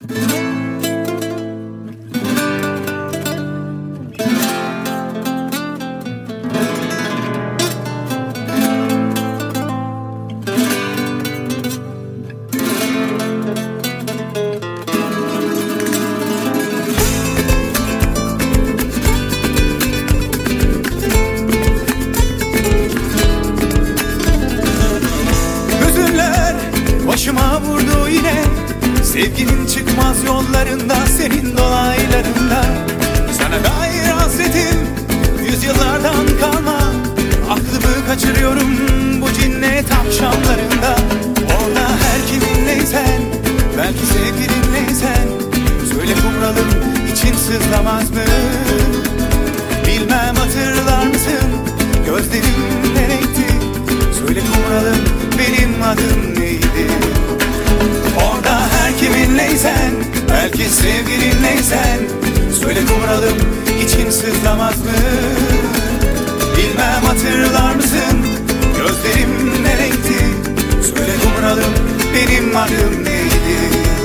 Başıma vurdu yine, sevginin çıkmaz yollarında, senin dolaylarında. Sana dair hasretim yüzyıllardan kalma, aklımı kaçırıyorum bu cinnet akşamlarında. Orada her kiminleysen, belki sevgilinleysen, söyle kumralım için sızlamaz mı? Bilmem hatırlar mısın, gözlerim ne renkti? Söyle kumralım benim adım neydi? Orada her kiminleysen, belki sevgilinleysen, söyle kumralım için sızlamaz mı? Bilmem hatırlar mısın, gözlerim ne renkti? Söyle kumralım benim adım neydi?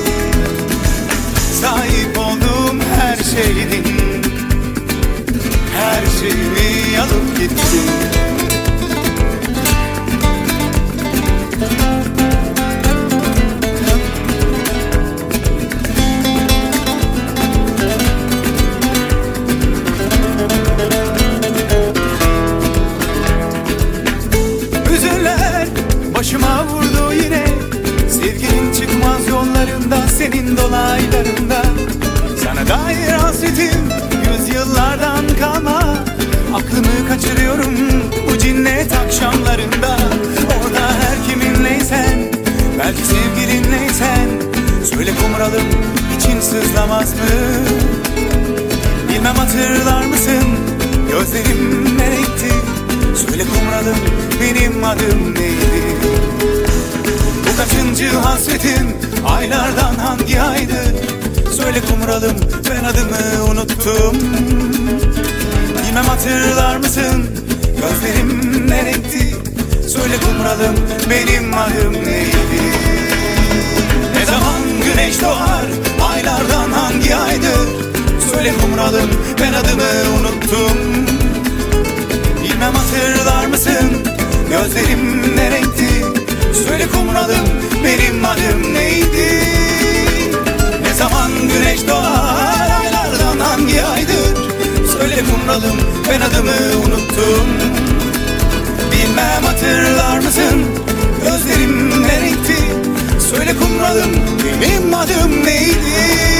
Sahip olduğum her şeydin, her şeyimi alıp gittin. Başıma vurdu yine, sevginin çıkmaz yollarında, senin dolaylarında. Sana dair hasretim yüzyıllardan kalma, aklımı kaçırıyorum bu cinnet akşamlarında. Orada her kiminleysen, belki sevgilinleysen, söyle kumralım için sızlamaz mı? Bilmem hatırlar mısın, gözlerim ne renkti? Söyle kumralım benim adım neydi? Bu kaçıncı hasretim, aylardan hangi aydı? Söyle kumralım ben adımı unuttum. Bilmem hatırlar mısın, gözlerim ne renkti? Söyle kumralım benim adım neydi? Ne zaman güneş doğar, aylardan hangi aydır? Söyle kumralım ben adımı unuttum. Bilmem hatırlar mısın, gözlerim ne renkti? Söyle kumralım benim adım neydi? Ne zaman güneş doğar, aylardan hangi aydır? Söyle kumralım ben adımı unuttum. Bilmem hatırlar mısın, gözlerim ne renkti? Söyle kumralım benim adım neydi?